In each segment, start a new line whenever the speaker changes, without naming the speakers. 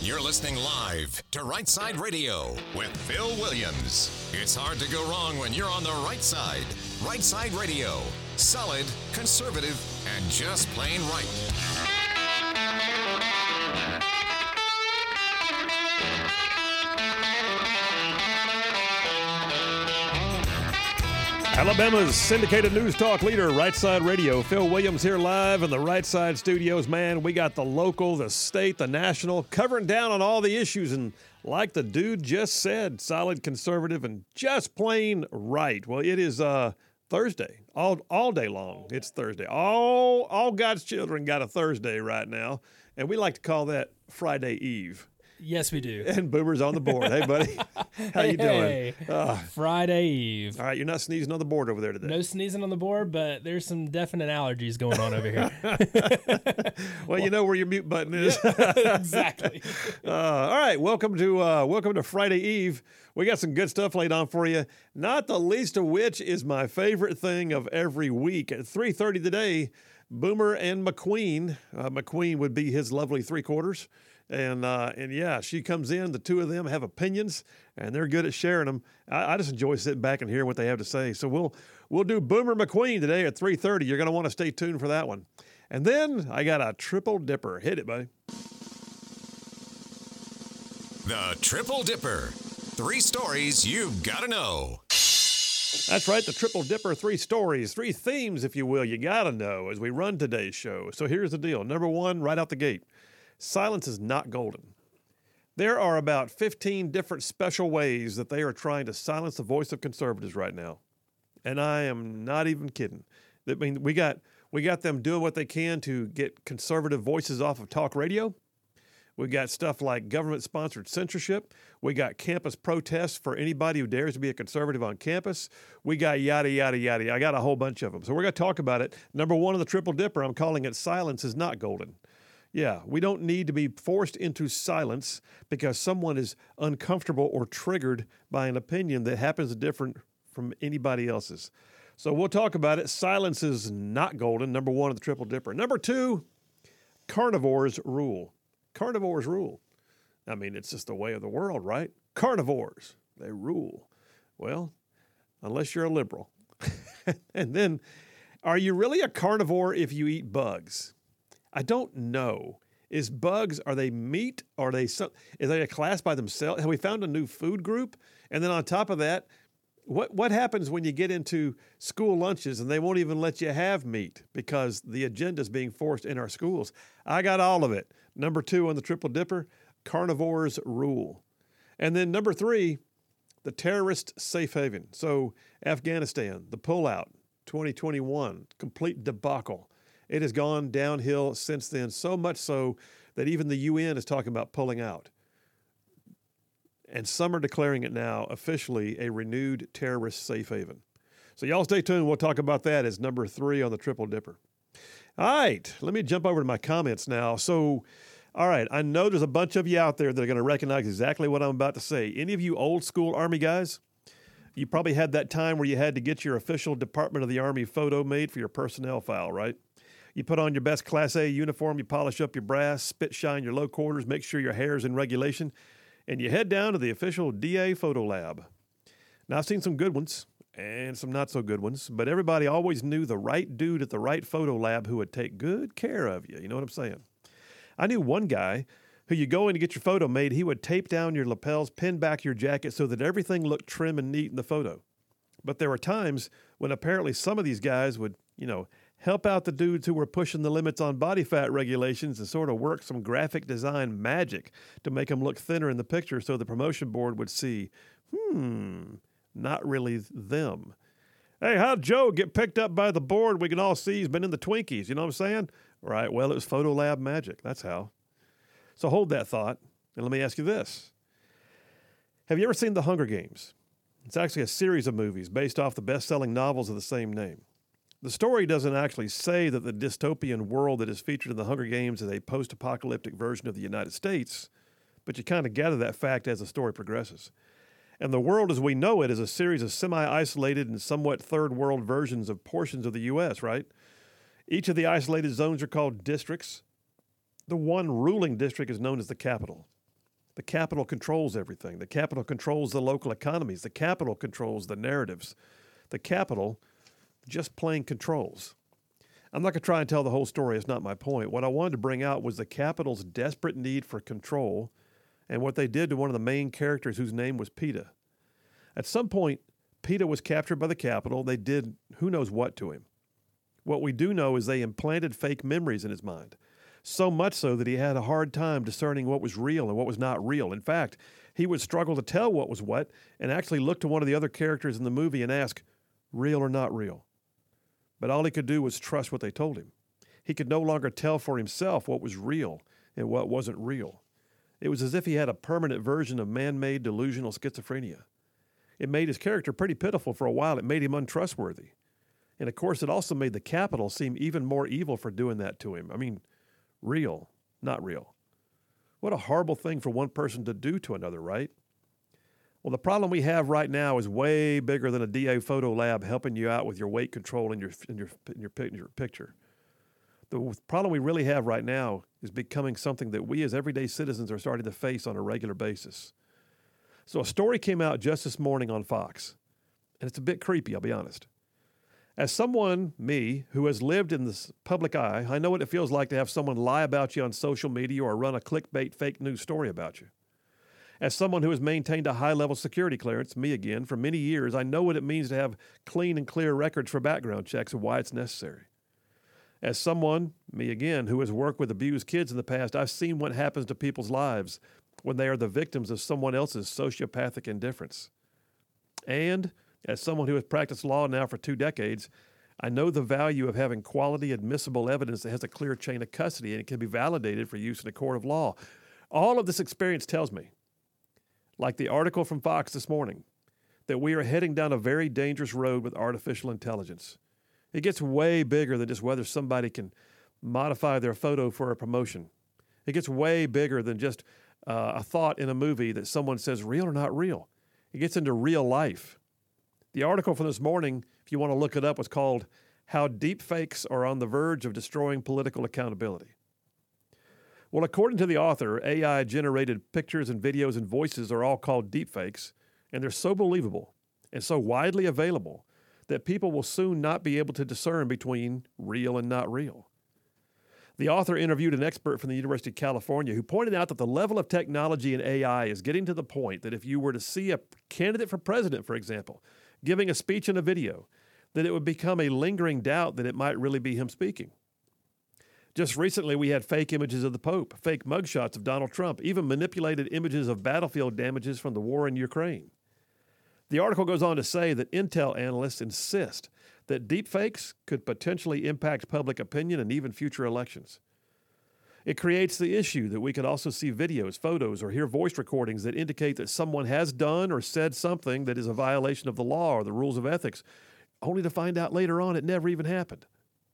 You're listening live to Right Side Radio with Phil Williams. It's hard to go wrong when you're on the right side. Right Side Radio. Solid, conservative, and just plain right.
Alabama's syndicated news talk leader, Right Side Radio. Phil Williams here live in the Right Side studios. Man, we got the local, the state, the national, covering down on all the issues. And like the dude just said, solid, conservative, and just plain right. Well, it is Thursday, all day long. It's Thursday. All God's children got a Thursday right now. And we like to call that Friday Eve.
Yes, we do.
And Boomer's on the board. Hey, buddy. How you doing?
Friday Eve.
All right, you're not sneezing on the board over there today.
No sneezing on the board, but there's some definite allergies going on over here.
Well, you know where your mute button is.
Exactly.
All right, welcome to Friday Eve. We got some good stuff laid on for you, not the least of which is my favorite thing of every week. At 3:30 today, Boomer and McQueen. McQueen would be his lovely three-quarters. And yeah, she comes in. The two of them have opinions, and they're good at sharing them. I just enjoy sitting back and hearing what they have to say. So we'll do Boomer McQueen today at 3:30. You're going to want to stay tuned for that one. And then I got a triple dipper. Hit it, buddy.
The Triple Dipper. 3 stories you've got to know.
That's right, the Triple Dipper, 3 stories, 3 themes, if you will, you got to know as we run today's show. So here's the deal. Number 1, right out the gate. Silence is not golden. There are about 15 different special ways that they are trying to silence the voice of conservatives right now. And I am not even kidding. I mean, we got them doing what they can to get conservative voices off of talk radio. We got stuff like government-sponsored censorship. We got campus protests for anybody who dares to be a conservative on campus. We got yada, yada, yada. I got a whole bunch of them. So we're going to talk about it. Number 1 of the Triple Dipper, I'm calling it silence is not golden. Yeah, we don't need to be forced into silence because someone is uncomfortable or triggered by an opinion that happens different from anybody else's. So we'll talk about it. Silence is not golden, number 1 of the Triple Dipper. Number 2, carnivores rule. Carnivores rule. I mean, it's just the way of the world, right? Carnivores, they rule. Well, unless you're a liberal. And then, are you really a carnivore if you eat bugs? I don't know. Is bugs, are they meat? Are they is they a class by themselves? Have we found a new food group? And then on top of that, what happens when you get into school lunches and they won't even let you have meat because the agenda is being forced in our schools? I got all of it. Number 2 on the Triple Dipper, carnivores rule. And then number 3, the terrorist safe haven. So Afghanistan, the pullout, 2021, complete debacle. It has gone downhill since then, so much so that even the UN is talking about pulling out. And some are declaring it now officially a renewed terrorist safe haven. So y'all stay tuned. We'll talk about that as number 3 on the Triple Dipper. All right, let me jump over to my comments now. So, all right, I know there's a bunch of you out there that are going to recognize exactly what I'm about to say. Any of you old school Army guys? You probably had that time where you had to get your official Department of the Army photo made for your personnel file, right? You put on your best Class A uniform, you polish up your brass, spit shine your low quarters, make sure your hair is in regulation, and you head down to the official DA photo lab. Now, I've seen some good ones and some not so good ones, but everybody always knew the right dude at the right photo lab who would take good care of you. You know what I'm saying? I knew one guy who you go in to get your photo made, he would tape down your lapels, pin back your jacket so that everything looked trim and neat in the photo. But there were times when apparently some of these guys would, help out the dudes who were pushing the limits on body fat regulations and sort of work some graphic design magic to make them look thinner in the picture so the promotion board would see, not really them. Hey, how'd Joe get picked up by the board we can all see he's been in the Twinkies? You know what I'm saying? Right, well, it was photo lab magic. That's how. So hold that thought, and let me ask you this. Have you ever seen The Hunger Games? It's actually a series of movies based off the best-selling novels of the same name. The story doesn't actually say that the dystopian world that is featured in The Hunger Games is a post-apocalyptic version of the United States, but you kind of gather that fact as the story progresses. And the world as we know it is a series of semi-isolated and somewhat third-world versions of portions of the U.S., right? Each of the isolated zones are called districts. The one ruling district is known as the capital. The capital controls everything. The capital controls the local economies. The capital controls the narratives. The capital just plain controls. I'm not going to try and tell the whole story. It's not my point. What I wanted to bring out was the capital's desperate need for control and what they did to one of the main characters whose name was PETA. At some point, PETA was captured by the capital. They did who knows what to him. What we do know is they implanted fake memories in his mind, so much so that he had a hard time discerning what was real and what was not real. In fact, he would struggle to tell what was what and actually look to one of the other characters in the movie and ask, real or not real? But all he could do was trust what they told him. He could no longer tell for himself what was real and what wasn't real. It was as if he had a permanent version of man-made delusional schizophrenia. It made his character pretty pitiful for a while. It made him untrustworthy. And of course, it also made the capital seem even more evil for doing that to him. I mean, real, not real. What a horrible thing for one person to do to another, right? Well, the problem we have right now is way bigger than a DA photo lab helping you out with your weight control in your picture. The problem we really have right now is becoming something that we as everyday citizens are starting to face on a regular basis. So a story came out just this morning on Fox, and it's a bit creepy, I'll be honest. As someone, me, who has lived in this public eye, I know what it feels like to have someone lie about you on social media or run a clickbait fake news story about you. As someone who has maintained a high-level security clearance, me again, for many years, I know what it means to have clean and clear records for background checks and why it's necessary. As someone, me again, who has worked with abused kids in the past, I've seen what happens to people's lives when they are the victims of someone else's sociopathic indifference. And as someone who has practiced law now for 2 decades, I know the value of having quality, admissible evidence that has a clear chain of custody and it can be validated for use in a court of law. All of this experience tells me, like the article from Fox this morning, that we are heading down a very dangerous road with artificial intelligence. It gets way bigger than just whether somebody can modify their photo for a promotion. It gets way bigger than just a thought in a movie that someone says real or not real. It gets into real life. The article from this morning, if you want to look it up, was called How Deepfakes Are on the Verge of Destroying Political Accountability. Well, according to the author, AI-generated pictures and videos and voices are all called deepfakes, and they're so believable and so widely available that people will soon not be able to discern between real and not real. The author interviewed an expert from the University of California who pointed out that the level of technology in AI is getting to the point that if you were to see a candidate for president, for example, giving a speech in a video, that it would become a lingering doubt that it might really be him speaking. Just recently, we had fake images of the Pope, fake mugshots of Donald Trump, even manipulated images of battlefield damages from the war in Ukraine. The article goes on to say that Intel analysts insist that deepfakes could potentially impact public opinion and even future elections. It creates the issue that we could also see videos, photos, or hear voice recordings that indicate that someone has done or said something that is a violation of the law or the rules of ethics, only to find out later on it never even happened.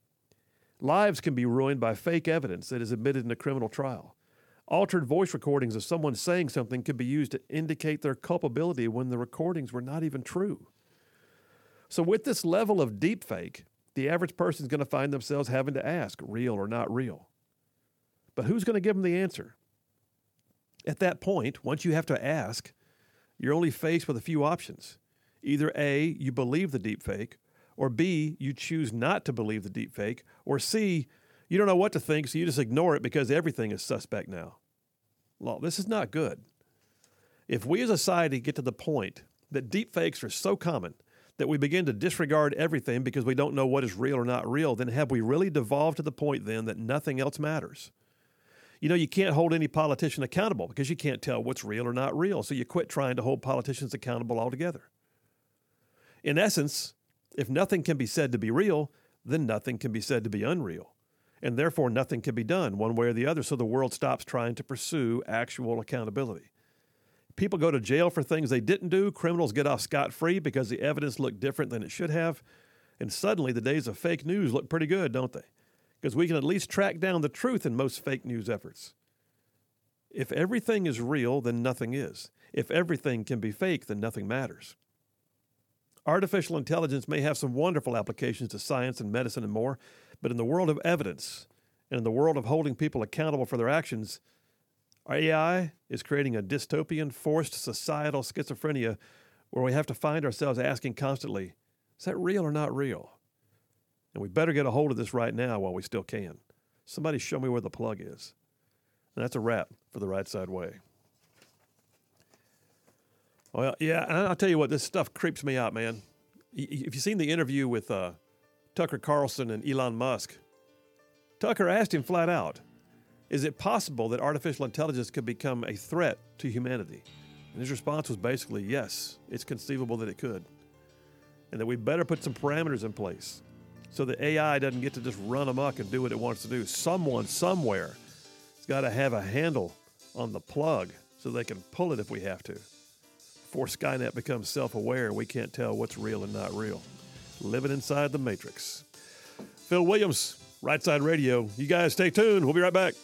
Lives can be ruined by fake evidence that is admitted in a criminal trial. Altered voice recordings of someone saying something could be used to indicate their culpability when the recordings were not even true. So with this level of deepfake, the average person is going to find themselves having to ask, real or not real? But who's going to give them the answer? At that point, once you have to ask, you're only faced with a few options. Either A, you believe the deepfake, or B, you choose not to believe the deepfake, or C, you don't know what to think, so you just ignore it because everything is suspect now. Well, this is not good. If we as a society get to the point that deepfakes are so common that we begin to disregard everything because we don't know what is real or not real, then have we really devolved to the point then that nothing else matters? You know, you can't hold any politician accountable because you can't tell what's real or not real, so you quit trying to hold politicians accountable altogether. In essence, if nothing can be said to be real, then nothing can be said to be unreal. And therefore, nothing can be done one way or the other, so the world stops trying to pursue actual accountability. People go to jail for things they didn't do. Criminals get off scot-free because the evidence looked different than it should have. And suddenly, the days of fake news look pretty good, don't they? Because we can at least track down the truth in most fake news efforts. If everything is real, then nothing is. If everything can be fake, then nothing matters. Artificial intelligence may have some wonderful applications to science and medicine and more, but in the world of evidence and in the world of holding people accountable for their actions, Our AI is creating a dystopian, forced societal schizophrenia where we have to find ourselves asking constantly, is that real or not real? And we better get a hold of this right now while we still can. Somebody show me where the plug is. And that's a wrap for the Right Side Way. Well, yeah, and I'll tell you what, this stuff creeps me out, man. If you've seen the interview with Tucker Carlson and Elon Musk, Tucker asked him flat out, is it possible that artificial intelligence could become a threat to humanity? And his response was basically, yes, it's conceivable that it could. And that we better put some parameters in place so that AI doesn't get to just run amok and do what it wants to do. Someone, somewhere, has got to have a handle on the plug so they can pull it if we have to. Before Skynet becomes self-aware, we can't tell what's real and not real. Living inside the Matrix. Phil Williams, Right Side Radio. You guys stay tuned. We'll be right back.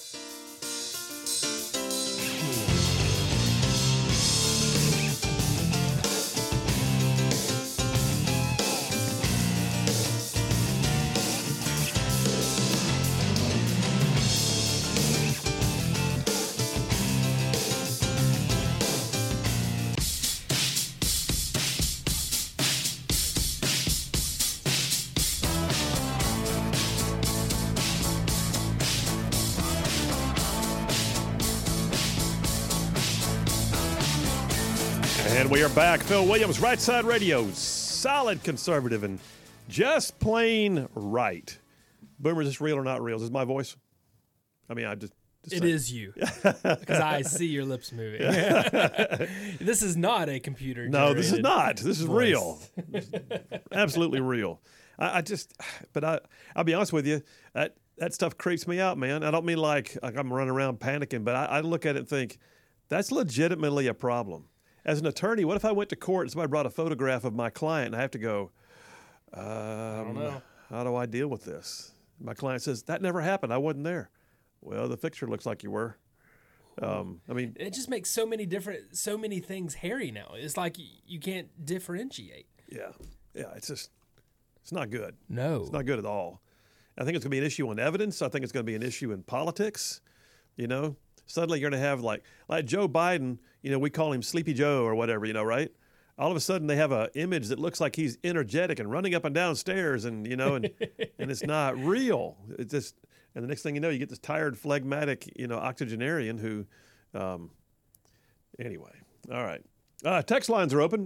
And we are back. Phil Williams, Right Side Radio, solid conservative and just plain right. Boomer, is this real or not real? Is this my voice? I mean,
It is you, because I see your lips moving. This is not a computer.
No, this is not. This is real. Absolutely real. I'll be honest with you, that stuff creeps me out, man. I don't mean like I'm running around panicking, but I look at it and think, that's legitimately a problem. As an attorney, what if I went to court and somebody brought a photograph of my client and I have to go, I don't know. How do I deal with this? My client says, that never happened. I wasn't there. Well, the picture looks like you were. I mean,
it just makes so many things hairy now. It's like you can't differentiate.
Yeah. It's not good.
No,
it's not good at all. I think it's going to be an issue on evidence. I think it's going to be an issue in politics. You know, suddenly you're going to have like Joe Biden. You know, we call him Sleepy Joe or whatever. You know, right? All of a sudden they have an image that looks like he's energetic and running up and down stairs, and and and it's not real. It's just. And the next thing you know, you get this tired, phlegmatic, octogenarian who, anyway. All right. Text lines are open,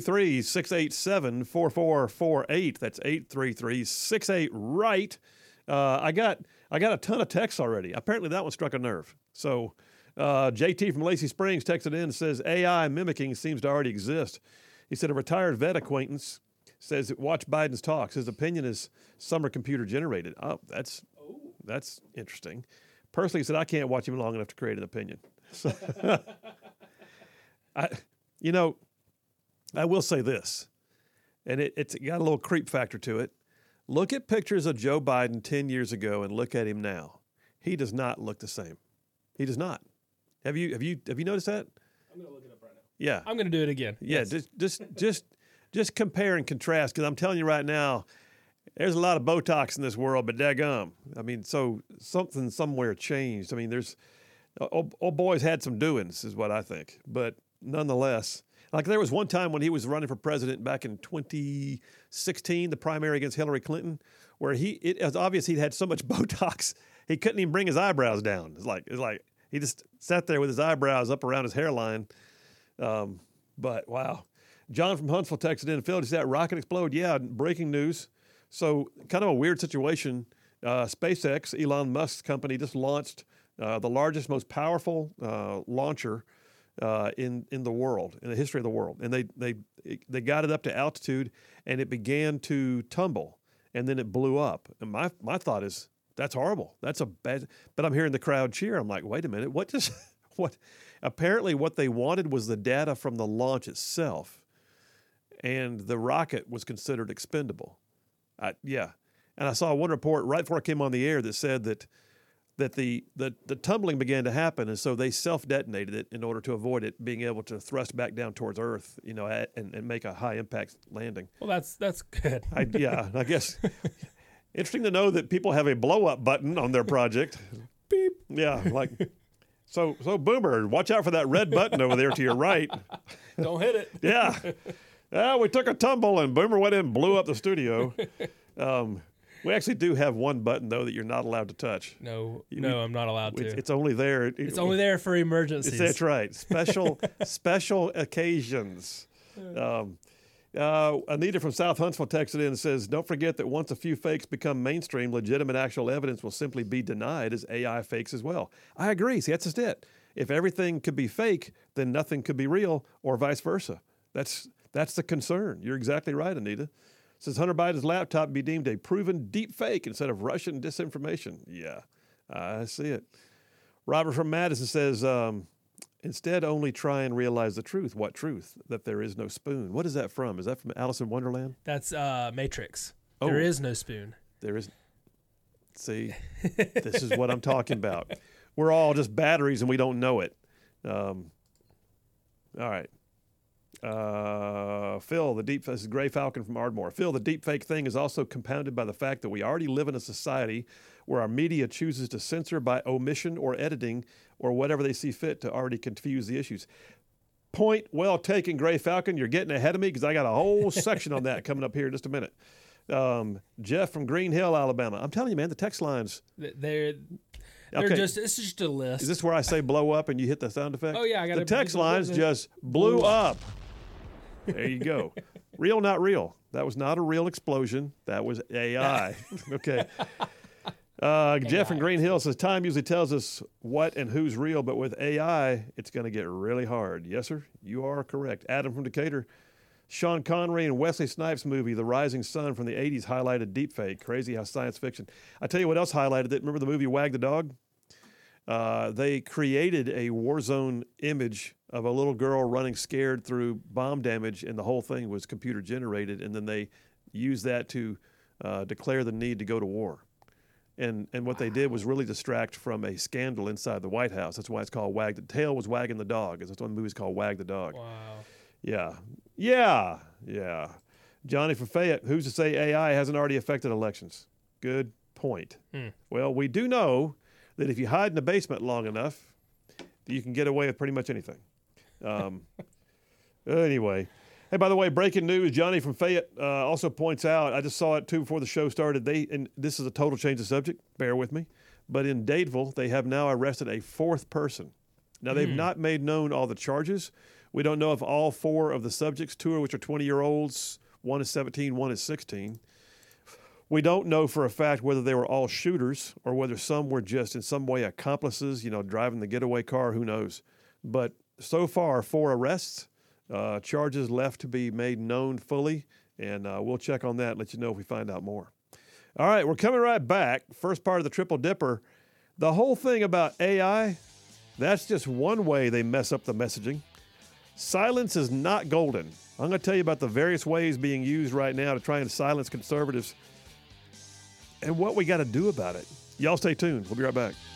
833-687-4448. That's 833-68-RIGHT. I got a ton of texts already. Apparently that one struck a nerve. So JT from Lacey Springs texted in and says, AI mimicking seems to already exist. He said a retired vet acquaintance says, watch Biden's talks. His opinion is some are computer generated. Oh, that's interesting. Personally, he said, I can't watch him long enough to create an opinion. So, I will say this, and it's got a little creep factor to it. Look at pictures of Joe Biden 10 years ago and look at him now. He does not look the same. He does not. Have you noticed that?
I'm going to look it up right now.
Yeah.
I'm going to do it again.
Yeah,
yes.
just compare and contrast, because I'm telling you right now, there's a lot of Botox in this world, but daggum. I mean, so something somewhere changed. I mean, old boy's had some doings, is what I think. But nonetheless, like there was one time when he was running for president back in 2016, the primary against Hillary Clinton, where it was obvious he'd had so much Botox, he couldn't even bring his eyebrows down. It's like he just sat there with his eyebrows up around his hairline. But wow. John from Huntsville texted in, Phil, did that rocket explode? Yeah, breaking news. So kind of a weird situation. SpaceX, Elon Musk's company, just launched the largest, most powerful launcher in the world, in the history of the world. And they got it up to altitude, and it began to tumble, and then it blew up. And my thought is, that's horrible. That's a bad. But I'm hearing the crowd cheer. I'm like, wait a minute, what? Apparently, what they wanted was the data from the launch itself, and the rocket was considered expendable. Yeah, and I saw one report right before I came on the air that said that the tumbling began to happen, and so they self-detonated it in order to avoid it being able to thrust back down towards Earth, and make a high-impact landing.
Well, that's good.
I guess interesting to know that people have a blow-up button on their project. Beep. Yeah, like So Boomer, watch out for that red button over there to your right.
Don't hit it.
Yeah. We took a tumble and Boomer went in and blew up the studio. We actually do have one button, though, that you're not allowed to touch.
No, I'm not allowed to.
It's only there.
It's only there for emergencies.
That's right. Special occasions. Anita from South Huntsville texted in and says, don't forget that once a few fakes become mainstream, legitimate actual evidence will simply be denied as AI fakes as well. I agree. See, that's just it. If everything could be fake, then nothing could be real, or vice versa. That's the concern. You're exactly right, Anita. Says Hunter Biden's laptop be deemed a proven deep fake instead of Russian disinformation. Yeah, I see it. Robert from Madison says, instead only try and realize the truth. What truth? That there is no spoon. What is that from? Is that from Alice in Wonderland?
That's Matrix.
Oh.
There is no spoon.
There is. See, this is what I'm talking about. We're all just batteries and we don't know it. All right. Phil, this is Gray Falcon from Ardmore. Phil, the deep fake thing is also compounded by the fact that we already live in a society where our media chooses to censor by omission or editing or whatever they see fit to already confuse the issues. Point well taken, Gray Falcon. You're getting ahead of me because I got a whole section on that coming up here in just a minute. Jeff from Green Hill, Alabama. I'm telling you, man, the text lines.
They're
Okay.
it's just a list.
Is this where I say blow up and you hit the sound effect?
Oh, yeah, I got
the text lines just blew up. There you go. Real, not real. That was not a real explosion. That was AI. Okay. Jeff from Green Hill says time usually tells us what and who's real, but with AI, it's going to get really hard. Yes, sir. You are correct. Adam from Decatur. Sean Connery and Wesley Snipes movie, The Rising Sun from the 80s, highlighted deepfake. Crazy how science fiction. I tell you what else highlighted it. Remember the movie Wag the Dog? They created a war zone image of a little girl running scared through bomb damage, and the whole thing was computer generated, and then they used that to declare the need to go to war. And what they did was really distract from a scandal inside the White House. That's why it's called Wag the Tail was wagging the dog. That's why the movie's called Wag the Dog.
Wow.
Yeah. Johnny from Fayette, who's to say AI hasn't already affected elections? Good point. Well, we do know that if you hide in the basement long enough, you can get away with pretty much anything. Anyway. Hey, by the way, breaking news, Johnny from Fayette also points out, I just saw it too before the show started, and this is a total change of subject, bear with me, but in Dadeville, they have now arrested a fourth person. Now, they've not made known all the charges. We don't know if all four of the subjects, two of which are 20-year-olds, one is 17, one is 16. We don't know for a fact whether they were all shooters or whether some were just in some way accomplices, driving the getaway car, who knows. But so far, 4 arrests, charges left to be made known fully, and we'll check on that, let you know if we find out more. All right, we're coming right back. First part of the Triple Dipper. The whole thing about AI, that's just one way they mess up the messaging. Silence is not golden. I'm going to tell you about the various ways being used right now to try and silence conservatives and what we got to do about it. Y'all stay tuned. We'll be right back.